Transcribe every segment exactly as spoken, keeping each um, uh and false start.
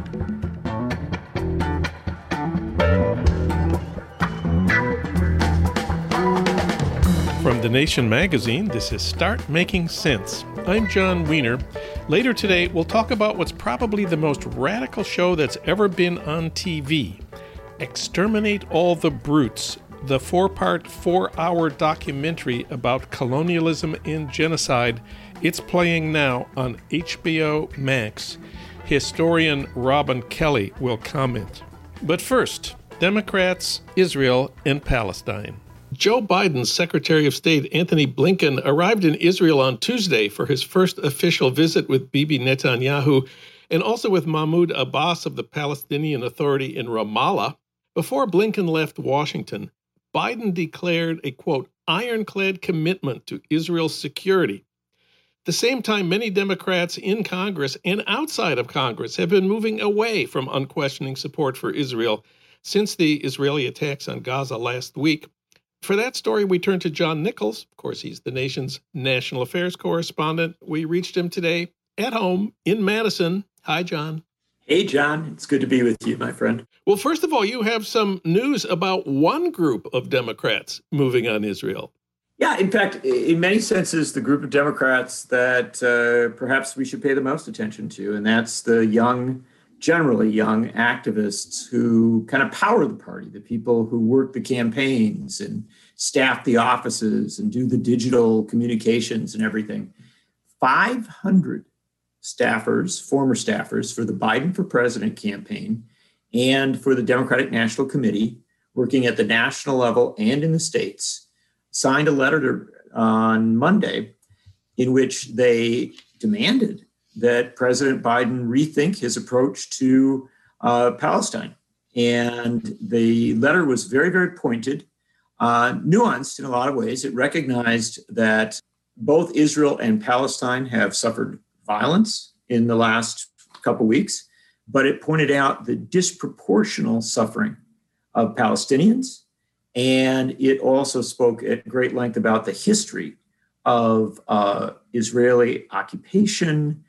From The Nation magazine, this is Start Making Sense. I'm John Wiener. Later today, we'll talk about what's probably the most radical show that's ever been on T V. Exterminate All the Brutes, the four-part, four-hour documentary about colonialism and genocide. It's playing now on H B O Max. Historian Robin Kelley will comment. But first, Democrats, Israel, and Palestine. Joe Biden's Secretary of State Antony Blinken arrived in Israel on Tuesday for his first official visit with Bibi Netanyahu and also with Mahmoud Abbas of the Palestinian Authority in Ramallah. Before Blinken left Washington, Biden declared a, quote, ironclad commitment to Israel's security. At the same time, many Democrats in Congress and outside of Congress have been moving away from unquestioning support for Israel since the Israeli attacks on Gaza last week. For that story, we turn to John Nichols. Of course, he's the nation's national affairs correspondent. We reached him today at home in Madison. Hi, John. Hey, John. It's good to be with you, my friend. Well, first of all, you have some news about one group of Democrats moving on Israel. Yeah, in fact, in many senses, the group of Democrats that uh, perhaps we should pay the most attention to, and that's the young, generally young activists who kind of power the party, the people who work the campaigns and staff the offices and do the digital communications and everything. five hundred staffers, former staffers for the Biden for President campaign and for the Democratic National Committee, working at the national level and in the states, signed a letter to, on Monday in which they demanded that President Biden rethink his approach to uh, Palestine. And the letter was very, very pointed, uh, nuanced in a lot of ways. It recognized that both Israel and Palestine have suffered violence in the last couple weeks, but it pointed out the disproportional suffering of Palestinians. And it also spoke at great length about the history of uh, Israeli occupation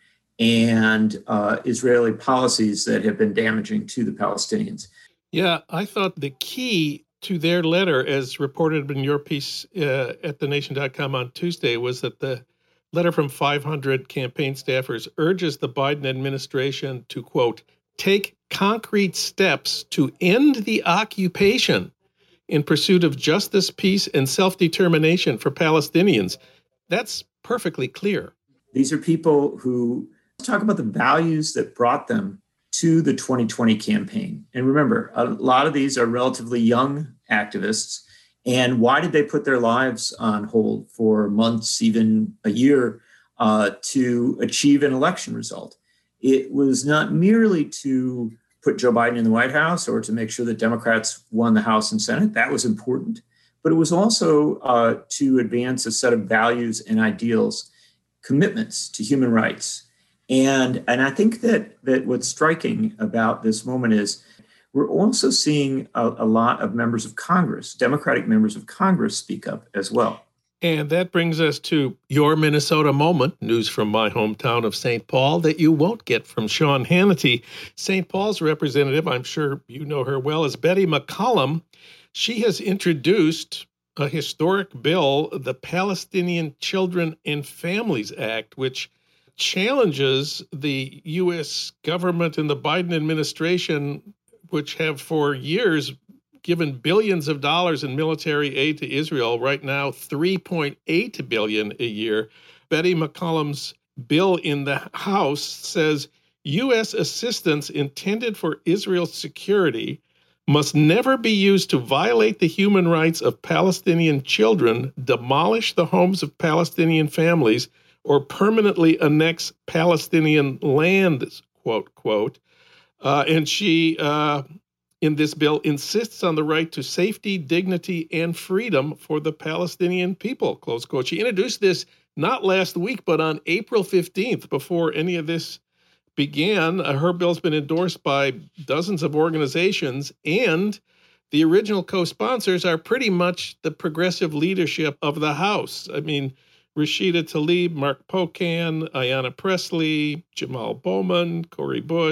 and uh, Israeli policies that have been damaging to the Palestinians. Yeah, I thought the key to their letter, as reported in your piece uh, at the nation dot com on Tuesday, was that the letter from five hundred campaign staffers urges the Biden administration to, quote, take concrete steps to end the occupation in pursuit of justice, peace, and self-determination for Palestinians. That's perfectly clear. These are people who talk about the values that brought them to the twenty twenty campaign. And remember, a lot of these are relatively young activists. And why did they put their lives on hold for months, even a year, uh, to achieve an election result? It was not merely to put Joe Biden in the White House or to make sure that Democrats won the House and Senate. That was important. But it was also uh, to advance a set of values and ideals, commitments to human rights. And, and I think that, that what's striking about this moment is we're also seeing a, a lot of members of Congress, Democratic members of Congress, speak up as well. And that brings us to your Minnesota moment, news from my hometown of Saint Paul that you won't get from Sean Hannity. Saint Paul's representative, I'm sure you know her well, is Betty McCollum. She has introduced a historic bill, the Palestinian Children and Families Act, which challenges the U S government and the Biden administration, which have for years given billions of dollars in military aid to Israel, right now three point eight billion dollars a year. Betty McCollum's bill in the House says U S assistance intended for Israel's security must never be used to violate the human rights of Palestinian children, demolish the homes of Palestinian families, or permanently annex Palestinian land, quote, quote. Uh, and she, uh, in this bill, insists on the right to safety, dignity, and freedom for the Palestinian people, close quote. She introduced this not last week, but on April fifteenth, before any of this began. Uh, her bill's been endorsed by dozens of organizations, and the original co-sponsors are pretty much the progressive leadership of the House. I mean, Rashida Tlaib, Mark Pocan, Ayanna Pressley, Jamal Bowman, Cori Bush,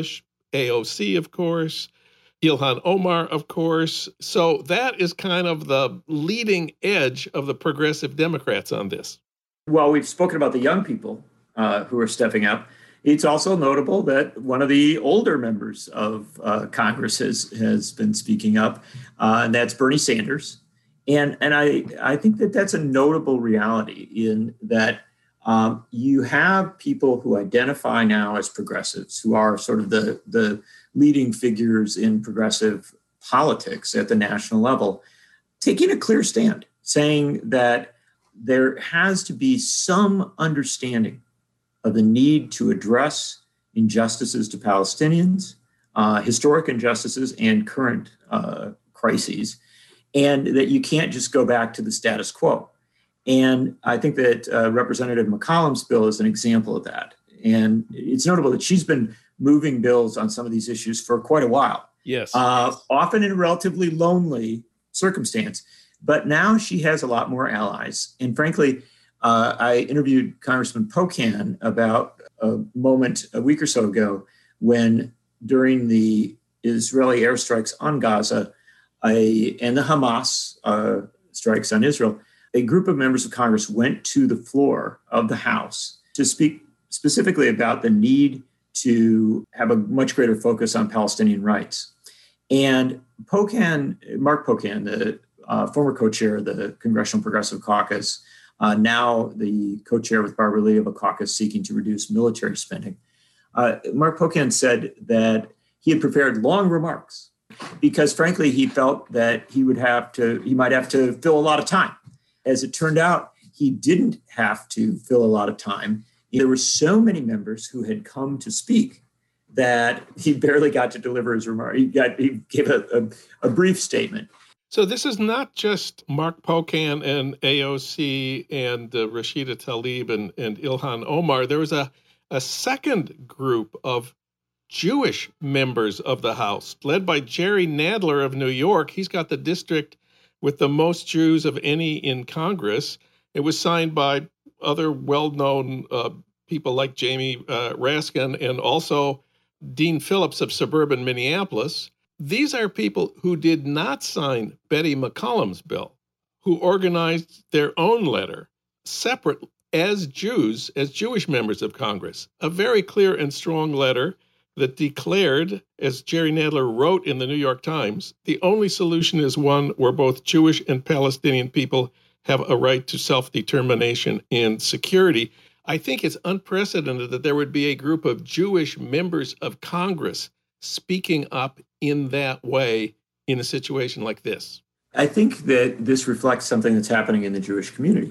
A O C, of course, Ilhan Omar, of course. So that is kind of the leading edge of the progressive Democrats on this. Well, we've spoken about the young people uh, who are stepping up. It's also notable that one of the older members of uh, Congress has, has been speaking up, uh, and that's Bernie Sanders. And, and I, I think that that's a notable reality in that um, you have people who identify now as progressives, who are sort of the, the leading figures in progressive politics at the national level, taking a clear stand, saying that there has to be some understanding of the need to address injustices to Palestinians, uh, historic injustices and current uh, crises, and that you can't just go back to the status quo. And I think that uh, Representative McCollum's bill is an example of that. And it's notable that she's been moving bills on some of these issues for quite a while. Yes. Uh, often in a relatively lonely circumstance. But now she has a lot more allies. And frankly, uh, I interviewed Congressman Pocan about a moment a week or so ago when during the Israeli airstrikes on Gaza a, and the Hamas uh, strikes on Israel, a group of members of Congress went to the floor of the House to speak specifically about the need to have a much greater focus on Palestinian rights. And Pocan, Mark Pocan, the uh, former co-chair of the Congressional Progressive Caucus, uh, now the co-chair with Barbara Lee of a caucus seeking to reduce military spending, uh, Mark Pocan said that he had prepared long remarks because, frankly, he felt that he would have to, he might have to fill a lot of time. As it turned out, he didn't have to fill a lot of time. There were so many members who had come to speak that he barely got to deliver his remark. He got he gave a, a, a brief statement. So this is not just Mark Pocan and A O C and uh, Rashida Tlaib and, and Ilhan Omar. There was a, a second group of Jewish members of the House, led by Jerry Nadler of New York. He's got the district with the most Jews of any in Congress. It was signed by other well-known uh, people like Jamie uh, Raskin and also Dean Phillips of suburban Minneapolis. These are people who did not sign Betty McCollum's bill, who organized their own letter, separate as Jews, as Jewish members of Congress. A very clear and strong letter that declared, as Jerry Nadler wrote in the New York Times, the only solution is one where both Jewish and Palestinian people have a right to self-determination and security. I think it's unprecedented that there would be a group of Jewish members of Congress speaking up in that way in a situation like this. I think that this reflects something that's happening in the Jewish community.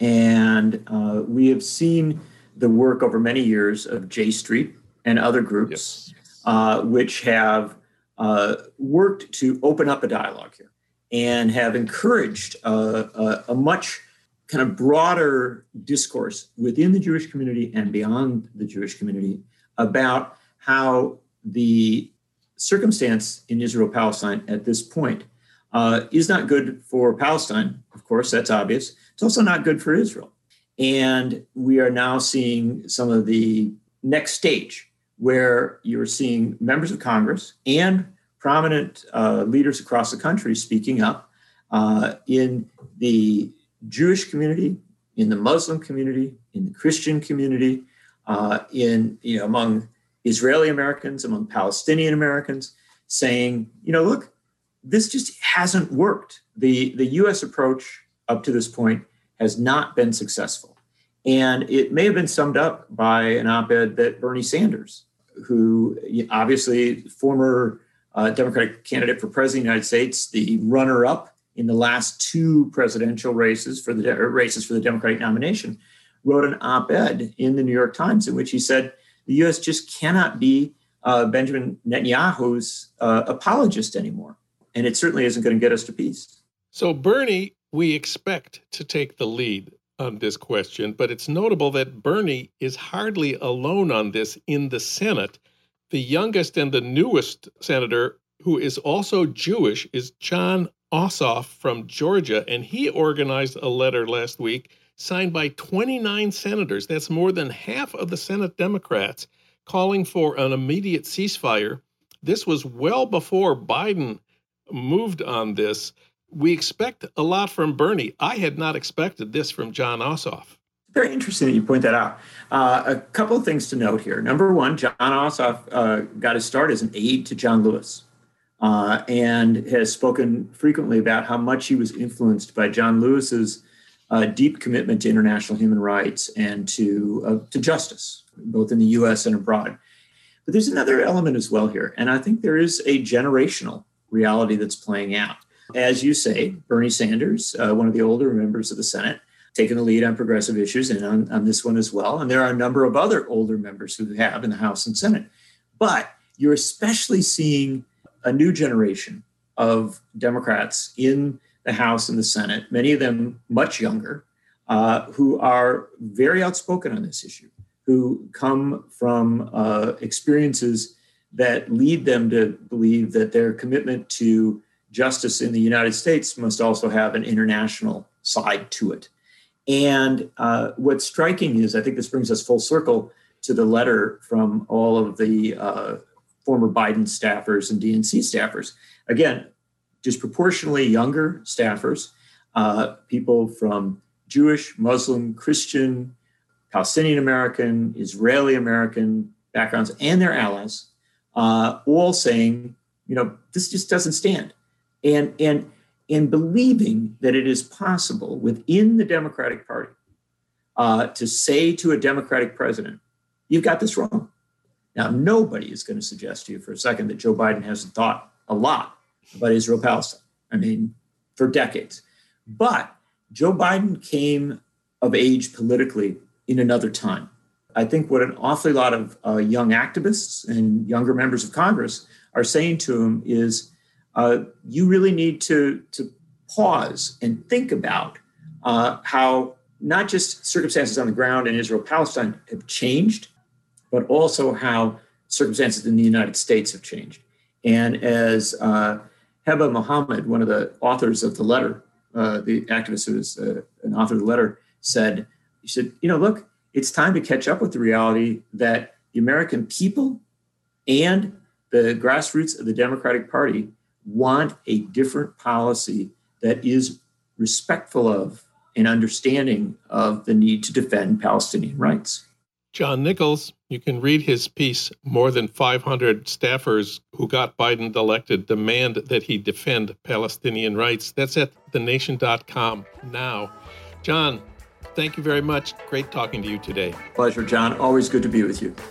And uh, we have seen the work over many years of J Street and other groups, yes. uh, which have uh, worked to open up a dialogue here and have encouraged uh, a, a much kind of broader discourse within the Jewish community and beyond the Jewish community about how the circumstance in Israel-Palestine at this point uh, is not good for Palestine. Of course, that's obvious. It's also not good for Israel. And we are now seeing some of the next stage where you're seeing members of Congress and prominent uh, leaders across the country speaking up uh, in the Jewish community, in the Muslim community, in the Christian community, uh, in you know among Israeli Americans, among Palestinian Americans, saying, you know, look, this just hasn't worked. The, the U S approach up to this point has not been successful. And it may have been summed up by an op-ed that Bernie Sanders, who obviously former uh, Democratic candidate for president of the United States, the runner-up in the last two presidential races for the de- races for the Democratic nomination, wrote an op-ed in the New York Times in which he said the U S just cannot be uh, Benjamin Netanyahu's uh, apologist anymore. And it certainly isn't going to get us to peace. So Bernie, we expect to take the lead on this question, but it's notable that Bernie is hardly alone on this in the Senate. The youngest and the newest senator, who is also Jewish, is Jon Ossoff from Georgia, and he organized a letter last week signed by twenty-nine senators. That's more than half of the Senate Democrats, calling for an immediate ceasefire. This was well before Biden moved on this. We expect a lot from Bernie. I had not expected this from Jon Ossoff. Very interesting that you point that out. Uh, a couple of things to note here. Number one, Jon Ossoff uh, got his start as an aide to John Lewis uh, and has spoken frequently about how much he was influenced by John Lewis's uh, deep commitment to international human rights and to uh, to justice, both in the U S and abroad. But there's another element as well here, and I think there is a generational reality that's playing out. As you say, Bernie Sanders, uh, one of the older members of the Senate, taken the lead on progressive issues and on, on this one as well. And there are a number of other older members who have in the House and Senate. But you're especially seeing a new generation of Democrats in the House and the Senate, many of them much younger, uh, who are very outspoken on this issue, who come from uh, experiences that lead them to believe that their commitment to justice in the United States must also have an international side to it. And uh, what's striking is, I think this brings us full circle to the letter from all of the uh, former Biden staffers and D N C staffers. Again, disproportionately younger staffers, uh, people from Jewish, Muslim, Christian, Palestinian American, Israeli American backgrounds, and their allies, uh, all saying, you know, this just doesn't stand. And, and, and believing that it is possible within the Democratic Party uh, to say to a Democratic president, you've got this wrong. Now, nobody is going to suggest to you for a second that Joe Biden hasn't thought a lot about Israel-Palestine. I mean, for decades. But Joe Biden came of age politically in another time. I think what an awfully lot of uh, young activists and younger members of Congress are saying to him is, uh, you really need to, to pause and think about uh, how not just circumstances on the ground in Israel-Palestine have changed, but also how circumstances in the United States have changed. And as uh, Heba Mohammed, one of the authors of the letter, uh, the activist who was uh, an author of the letter, said, he said, you know, look, it's time to catch up with the reality that the American people and the grassroots of the Democratic Party want a different policy that is respectful of and understanding of the need to defend Palestinian rights. John Nichols, you can read his piece, More Than five hundred Staffers Who Got Biden Elected Demand That He Defend Palestinian Rights. That's at the nation dot com now. John, thank you very much. Great talking to you today. Pleasure, John. Always good to be with you.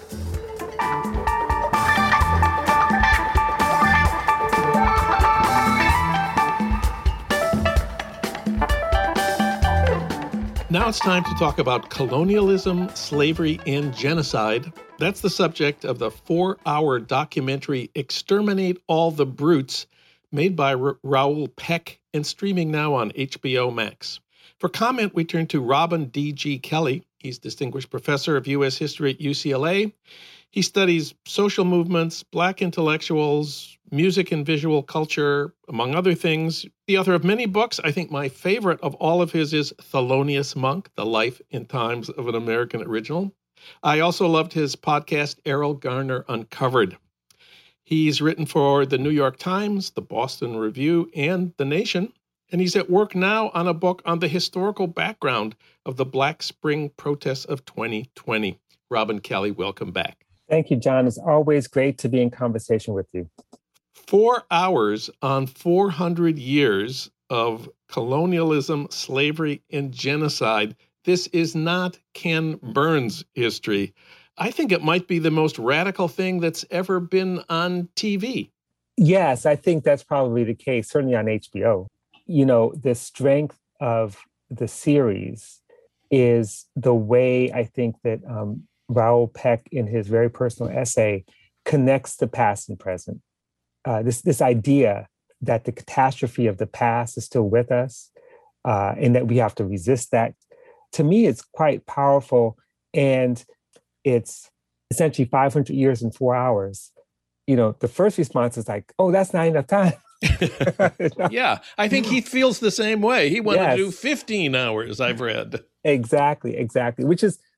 Now it's time to talk about colonialism, slavery, and genocide. That's the subject of the four-hour documentary Exterminate All the Brutes, made by Ra- Raoul Peck and streaming now on H B O Max. For comment, we turn to Robin D G. Kelley. He's Distinguished Professor of U S History at U C L A. He studies social movements, Black intellectuals, music and visual culture, among other things. The author of many books. I think my favorite of all of his is Thelonious Monk, The Life and Times of an American Original. I also loved his podcast, Errol Garner Uncovered. He's written for the New York Times, the Boston Review, and The Nation. And he's at work now on a book on the historical background of the Black Spring protests of twenty twenty. Robin Kelley, welcome back. Thank you, John. It's always great to be in conversation with you. Four hours on four hundred years of colonialism, slavery, and genocide. This is not Ken Burns history. I think it might be the most radical thing that's ever been on T V. Yes, I think that's probably the case, certainly on H B O. You know, the strength of the series is the way I think that um, Raoul Peck, in his very personal essay, connects the past and present. Uh, this, this idea that the catastrophe of the past is still with us uh, and that we have to resist that. To me, it's quite powerful. And it's essentially five hundred years in four hours. You know, the first response is like, oh, that's not enough time. Yeah, I think he feels the same way. He wanted Yes. to do fifteen hours, I've read. Exactly, exactly. Which is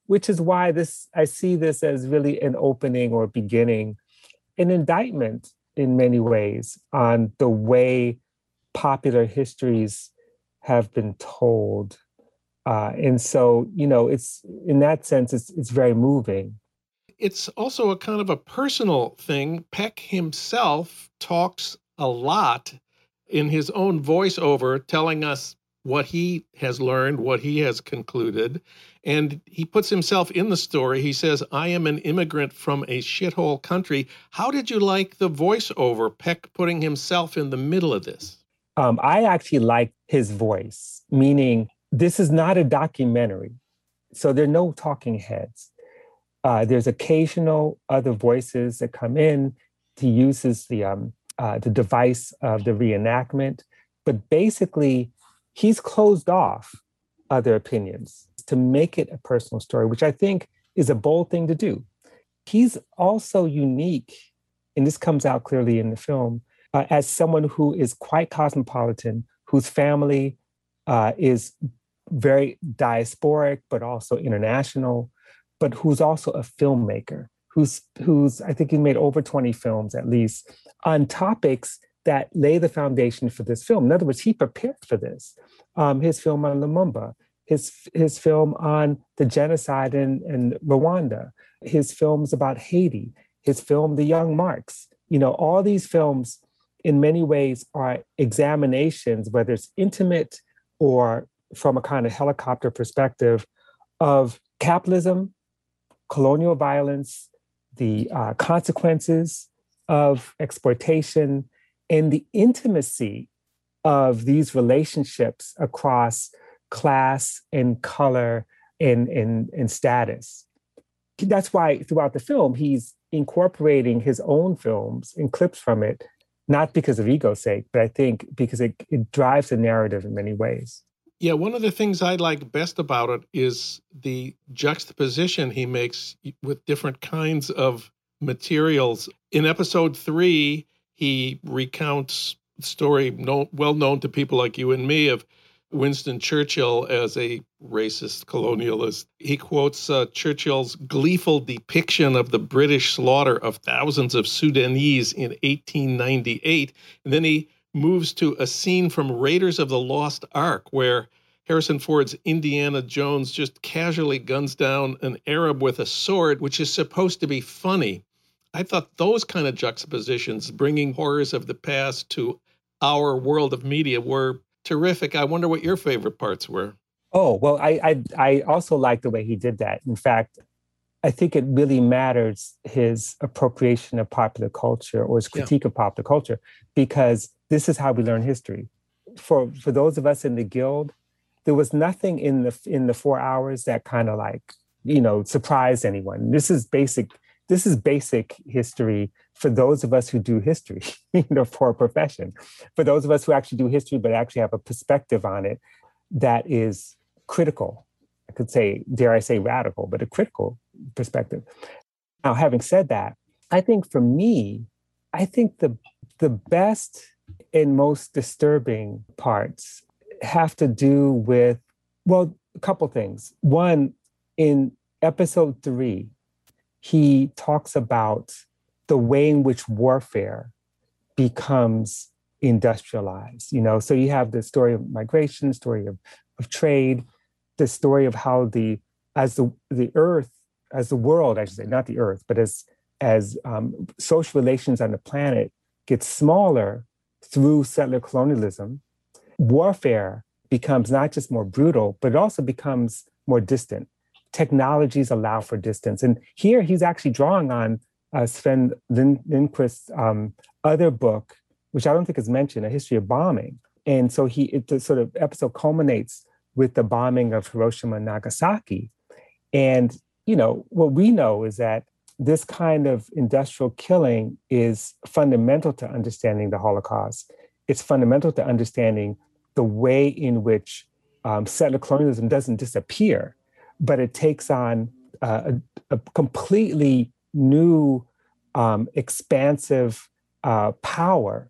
which is why this I see this as really an opening or beginning, an indictment in many ways on the way popular histories have been told. Uh, and so, you know, it's in that sense, it's it's very moving. It's also a kind of a personal thing. Peck himself talks a lot in his own voiceover, telling us what he has learned, what he has concluded. And he puts himself in the story. He says, I am an immigrant from a shithole country. How did you like the voiceover, Peck putting himself in the middle of this? Um, I actually like his voice, meaning this is not a documentary. So there are no talking heads. Uh, there's occasional other voices that come in. He uses the um, uh, the device of the reenactment, but basically he's closed off other opinions to make it a personal story, which I think is a bold thing to do. He's also unique, and this comes out clearly in the film, uh, as someone who is quite cosmopolitan, whose family uh, is very diasporic, but also international, but who's also a filmmaker, who's, who's I think he made over twenty films at least, on topics that lay the foundation for this film. In other words, he prepared for this. Um, his film on Lumumba, his, his film on the genocide in, in Rwanda, his films about Haiti, his film, The Young Marks. You know, all these films in many ways are examinations, whether it's intimate or from a kind of helicopter perspective, of capitalism, colonial violence, the uh, consequences of exploitation, and the intimacy of these relationships across class and color and, and, and status. That's why throughout the film, he's incorporating his own films and clips from it, not because of ego's sake, but I think because it, it drives the narrative in many ways. Yeah, one of the things I like best about it is the juxtaposition he makes with different kinds of materials. In episode three, he recounts the story known, well known to people like you and me of Winston Churchill as a racist colonialist. He quotes uh, Churchill's gleeful depiction of the British slaughter of thousands of Sudanese in eighteen ninety-eight. And then he moves to a scene from Raiders of the Lost Ark where Harrison Ford's Indiana Jones just casually guns down an Arab with a sword, which is supposed to be funny. I thought those kind of juxtapositions, bringing horrors of the past to our world of media, were terrific. I wonder what your favorite parts were. Oh, well, I, I, I also like the way he did that. In fact, I think it really matters his appropriation of popular culture or his critique yeah. of popular culture, because this is how we learn history. For for those of us in the Guild, there was nothing in the in the four hours that kind of like, you know, surprised anyone. This is basic. This is basic history for those of us who do history, you know, for a profession. For those of us who actually do history, but actually have a perspective on it that is critical. I could say, dare I say radical, but a critical perspective. Now, having said that, I think for me, I think the the best and most disturbing parts have to do with, well, a couple things. One, in episode three, he talks about the way in which warfare becomes industrialized. You know, so you have the story of migration, story of, of trade, the story of how the as the the earth, as the world, I should say, not the earth, but as as um, social relations on the planet get smaller through settler colonialism, warfare becomes not just more brutal, but it also becomes more distant. Technologies allow for distance. And here he's actually drawing on uh, Sven Lind- Lindquist's um, other book, which I don't think is mentioned, A History of Bombing. And so he, it, the sort of episode culminates with the bombing of Hiroshima and Nagasaki. And, you know, what we know is that this kind of industrial killing is fundamental to understanding the Holocaust. It's fundamental to understanding the way in which um, settler colonialism doesn't disappear, but it takes on uh, a, a completely new, um, expansive uh, power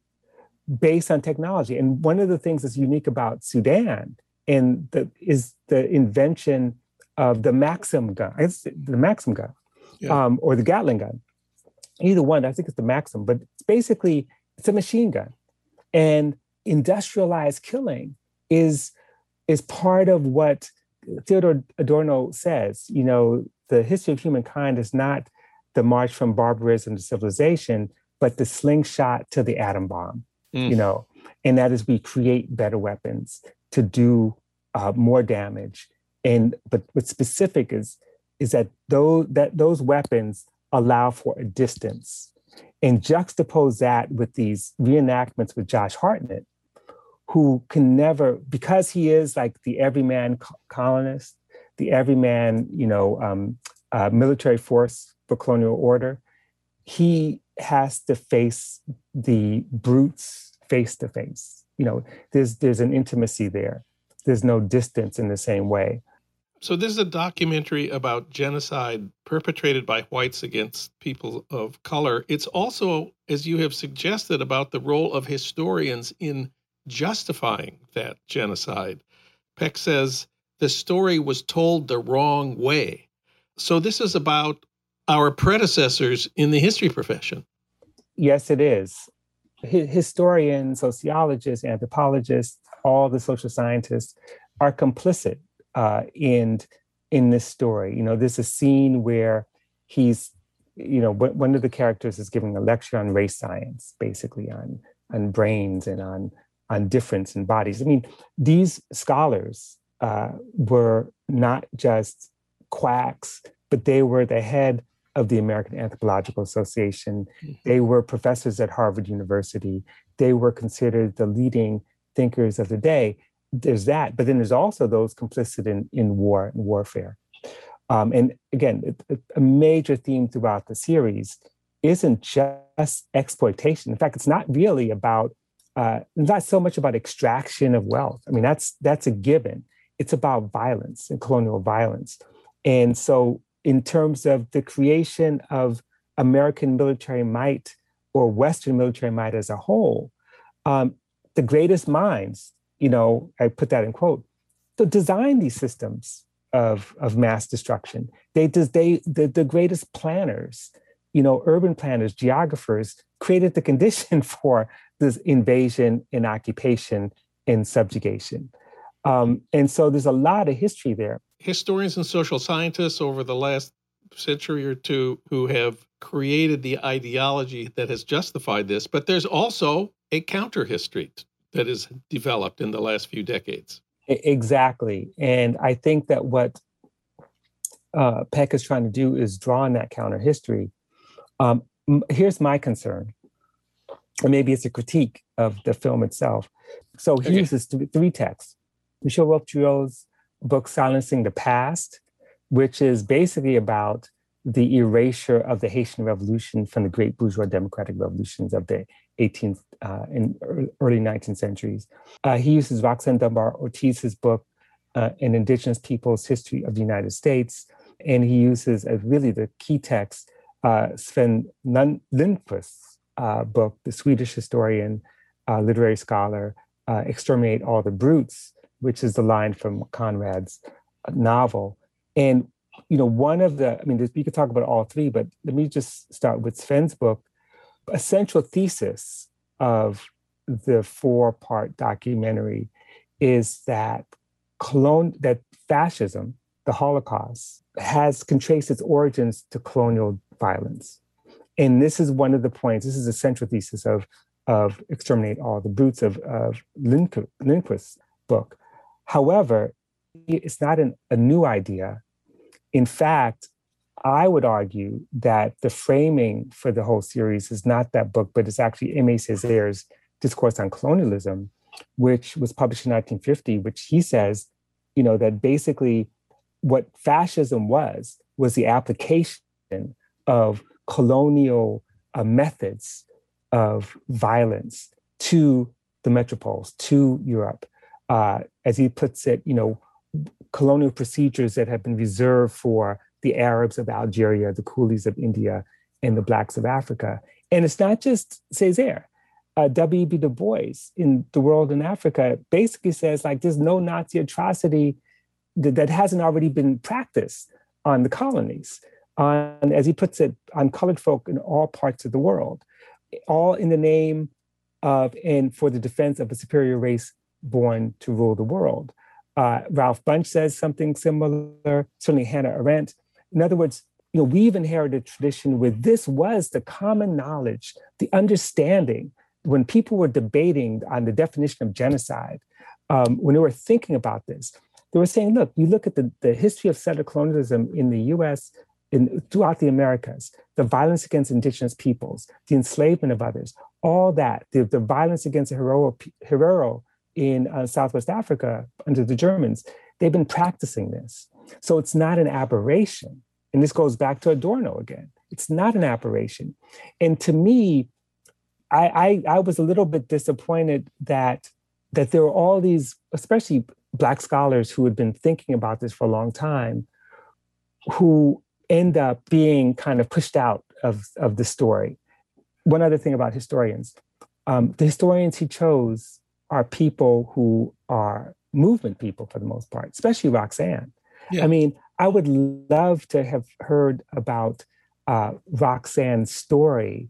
based on technology. And one of the things that's unique about Sudan and the, is the invention of the Maxim gun. It's the Maxim gun, Yeah. um, or the Gatling gun. Either one, I think it's the Maxim, but it's basically, it's a machine gun. And industrialized killing is, is part of what Theodor Adorno says. You know, the history of humankind is not the march from barbarism to civilization, but the slingshot to the atom bomb, mm. you know, and that is we create better weapons to do uh, more damage. And but what's specific is, is that those, that those weapons allow for a distance, and juxtapose that with these reenactments with Josh Hartnett, who can never, because he is like the everyman colonist, the everyman, you know, um, uh, military force for colonial order, he has to face the brutes face to face. You know, there's there's an intimacy there. There's no distance in the same way. So this is a documentary about genocide perpetrated by whites against people of color. It's also, as you have suggested, about the role of historians in justifying that genocide. Peck says the story was told the wrong way. So this is about our predecessors in the history profession. Yes, it is. H- historians, sociologists, anthropologists, all the social scientists are complicit uh, in, in this story. You know, there's a scene where he's, you know, one of the characters is giving a lecture on race science, basically on, on brains and on, on difference in bodies. I mean, these scholars uh, were not just quacks, but they were the head of the American Anthropological Association. They were professors at Harvard University. They were considered the leading thinkers of the day. There's that, but then there's also those complicit in, in war and warfare. Um, and again, a major theme throughout the series isn't just exploitation. In fact, it's not really about, uh, not so much about extraction of wealth. I mean, that's that's a given. It's about violence and colonial violence. And so in terms of the creation of American military might or Western military might as a whole, um, the greatest minds, you know, I put that in quote, to design these systems of, of mass destruction. They, they the, the greatest planners, you know, urban planners, geographers, created the condition for this invasion and occupation and subjugation. Um, and so there's a lot of history there. Historians and social scientists over the last century or two who have created the ideology that has justified this, but there's also a counter history that is developed in the last few decades. Exactly. And I think that what uh, Peck is trying to do is draw on that counter history. Um, here's my concern, or maybe it's a critique of the film itself. So he okay. uses th- three texts. Michel Wolfe-Triol's book, Silencing the Past, which is basically about the erasure of the Haitian Revolution from the great bourgeois democratic revolutions of the eighteenth uh, and early nineteenth centuries. Uh, he uses Roxanne Dunbar Ortiz's book, uh, An Indigenous People's History of the United States, and he uses as really the key text, uh, Sven Lindqvist's uh, book, the Swedish historian, uh, literary scholar, uh, Exterminate All the Brutes, which is the line from Conrad's novel. And, you know, one of the, I mean, we could talk about all three, but let me just start with Sven's book. A central thesis of the four-part documentary is that colon, that fascism, the Holocaust, has can trace its origins to colonial violence. And this is one of the points, this is a central thesis of, of Exterminate All the Brutes of, of Lindqvist's book. However, it's not an, a new idea. In fact, I would argue that the framing for the whole series is not that book, but it's actually Aimé Césaire's Discourse on Colonialism, which was published in nineteen fifty, which he says, you know, that basically what fascism was, was the application of colonial uh, methods of violence to the metropoles, to Europe. Uh, as he puts it, you know, colonial procedures that have been reserved for the Arabs of Algeria, the coolies of India, and the Blacks of Africa. And it's not just Césaire. Uh, W E B Du Bois in The World in Africa basically says, like, there's no Nazi atrocity that, that hasn't already been practiced on the colonies, on, as he puts it, on colored folk in all parts of the world, all in the name of and for the defense of a superior race born to rule the world. Uh, Ralph Bunche says something similar, certainly Hannah Arendt. In other words, you know, we've inherited a tradition where this was the common knowledge, the understanding. When people were debating on the definition of genocide, um, when they were thinking about this, they were saying, look, you look at the, the history of settler colonialism in the U S, in, throughout the Americas, the violence against indigenous peoples, the enslavement of others, all that, the, the violence against the Herero, Herero in uh, Southwest Africa under the Germans, they've been practicing this. So it's not an aberration. And this goes back to Adorno again. It's not an aberration. And to me, I, I, I was a little bit disappointed that, that there were all these, especially Black scholars who had been thinking about this for a long time, who end up being kind of pushed out of, of the story. One other thing about historians, um, the historians he chose are people who are movement people for the most part, especially Roxanne. Yeah. I mean, I would love to have heard about uh, Roxanne's story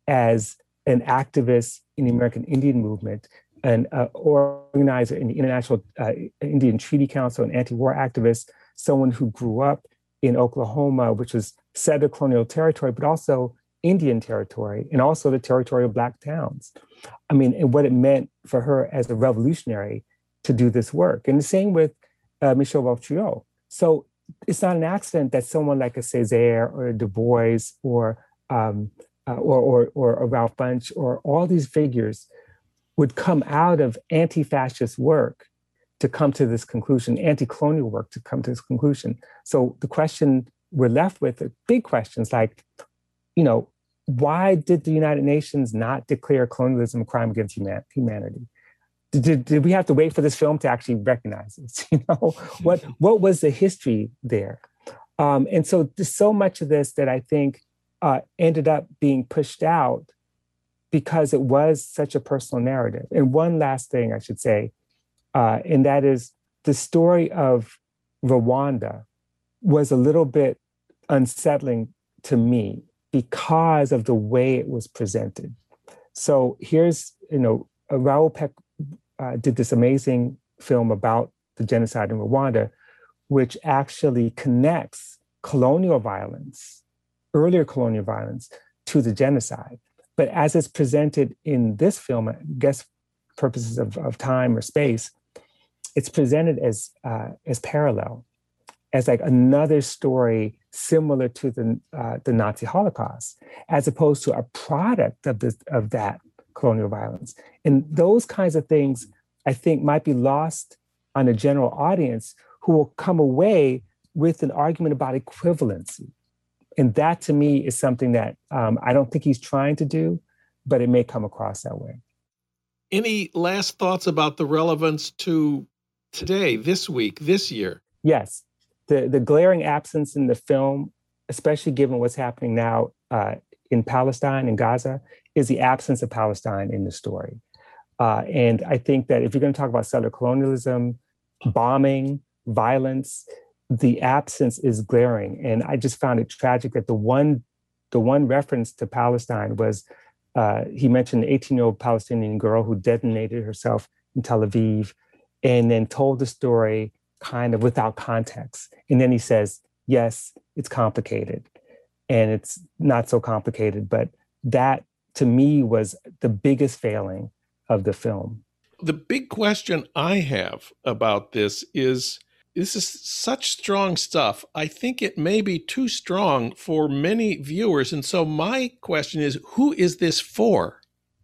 as an activist in the American Indian movement, an uh, organizer in the International uh, Indian Treaty Council, an anti-war activist, someone who grew up in Oklahoma, which was settler colonial territory, but also Indian territory, and also the territory of Black towns. I mean, and what it meant for her as a revolutionary to do this work. And the same with uh, Michel Wolf-Triot. So it's not an accident that someone like a Césaire or a Du Bois or, um, uh, or, or, or a Ralph Bunche or all these figures would come out of anti-fascist work to come to this conclusion, anti-colonial work to come to this conclusion. So the question we're left with are big questions like, you know, why did the United Nations not declare colonialism a crime against human- humanity? Did, did we have to wait for this film to actually recognize this? You know, what what was the history there? Um, and so there's so much of this that I think uh, ended up being pushed out because it was such a personal narrative. And one last thing I should say, uh, and that is the story of Rwanda was a little bit unsettling to me because of the way it was presented. So here's, you know, Raoul Peck uh, did this amazing film about the genocide in Rwanda, which actually connects colonial violence, earlier colonial violence, to the genocide. But as it's presented in this film, I guess purposes of, of time or space, it's presented as uh, as parallel, as like another story similar to the uh, the Nazi Holocaust, as opposed to a product of this of that colonial violence. And those kinds of things, I think, might be lost on a general audience who will come away with an argument about equivalency. And that, to me, is something that um, I don't think he's trying to do, but it may come across that way. Any last thoughts about the relevance to today, this week, this year? Yes. The, the glaring absence in the film, especially given what's happening now uh, in Palestine and Gaza, is the absence of Palestine in the story. Uh, and I think that if you're going to talk about settler colonialism, bombing, violence, the absence is glaring. And I just found it tragic that the one, the one reference to Palestine was, uh, he mentioned an eighteen-year-old Palestinian girl who detonated herself in Tel Aviv and then told the story kind of without context. And then he says, yes, it's complicated. And it's not so complicated, but that to me was the biggest failing of the film. The big question I have about this is, this is such strong stuff. I think it may be too strong for many viewers. And so my question is, who is this for?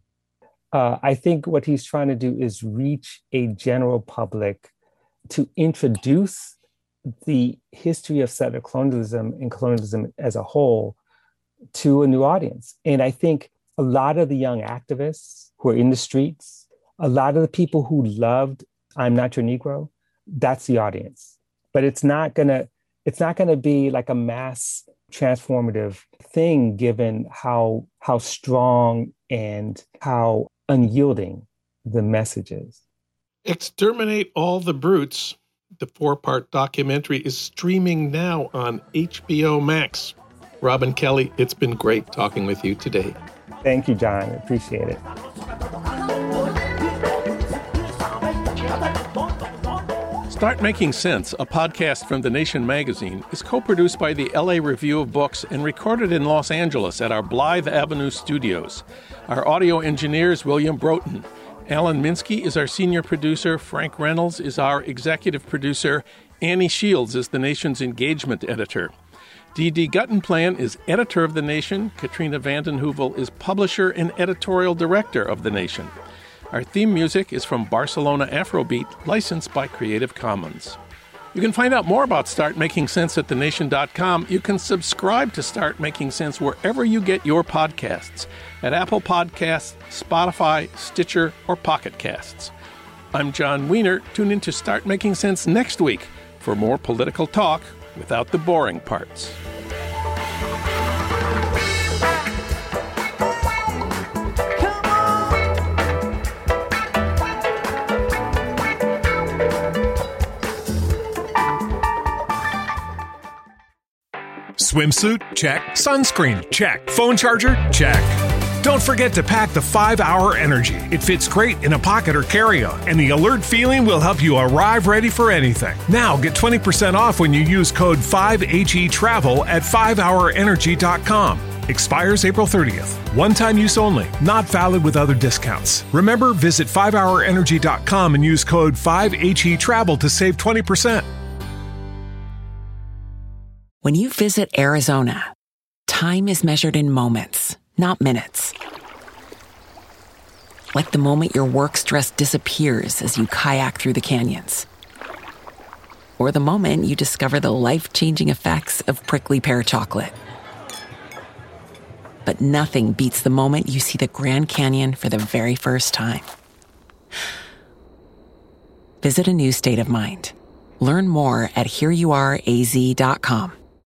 Uh, I think what he's trying to do is reach a general public to introduce the history of settler colonialism and colonialism as a whole to a new audience. And I think a lot of the young activists who are in the streets, a lot of the people who loved I'm Not Your Negro, that's the audience. But it's not gonna, it's not gonna be like a mass transformative thing given how, how strong and how unyielding the message is. Exterminate All the Brutes The four-part documentary is streaming now on H B O Max. Robin Kelly, it's been great talking with you today. Thank you, John. I appreciate it. Start Making Sense, a podcast from The Nation magazine, is co-produced by the L A Review of Books and recorded in Los Angeles at our Blythe Avenue studios. Our audio engineer is William Broughton. Alan Minsky is our senior producer. Frank Reynolds is our executive producer. Annie Shields is The Nation's engagement editor. Dee Dee Guttenplan is editor of The Nation. Katrina vanden Heuvel is publisher and editorial director of The Nation. Our theme music is from Barcelona Afrobeat, licensed by Creative Commons. You can find out more about Start Making Sense at the nation dot com. You can subscribe to Start Making Sense wherever you get your podcasts, at Apple Podcasts, Spotify, Stitcher, or Pocket Casts. I'm John Wiener. Tune in to Start Making Sense next week for more political talk without the boring parts. Swimsuit? Check. Sunscreen? Check. Phone charger? Check. Don't forget to pack the five hour Energy. It fits great in a pocket or carry-on, and the alert feeling will help you arrive ready for anything. Now get twenty percent off when you use code five H E Travel at five hour energy dot com. Expires April thirtieth. One-time use only. Not valid with other discounts. Remember, visit five hour energy dot com and use code five H E Travel to save twenty percent. When you visit Arizona, time is measured in moments, not minutes. Like the moment your work stress disappears as you kayak through the canyons. Or the moment you discover the life-changing effects of prickly pear chocolate. But nothing beats the moment you see the Grand Canyon for the very first time. Visit a new state of mind. Learn more at here you are A Z dot com.